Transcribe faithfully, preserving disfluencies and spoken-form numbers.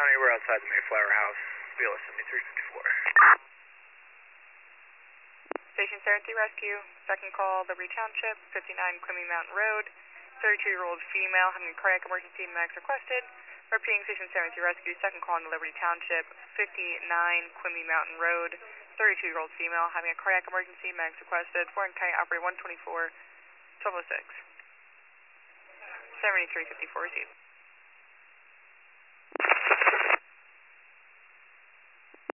County, we're outside the Mayflower House, B L S seventy-three fifty-four. Station seventy Rescue, second call, Liberty Township, fifty-nine Quimby Mountain Road, thirty-two-year-old female having a cardiac emergency, max requested. Repeating Station seventy Rescue, second call in Liberty Township, fifty-nine Quimby Mountain Road, thirty-two-year-old female having a cardiac emergency, max requested. Warren County Operator one twenty-four, twelve oh six. seventy-three fifty-four received.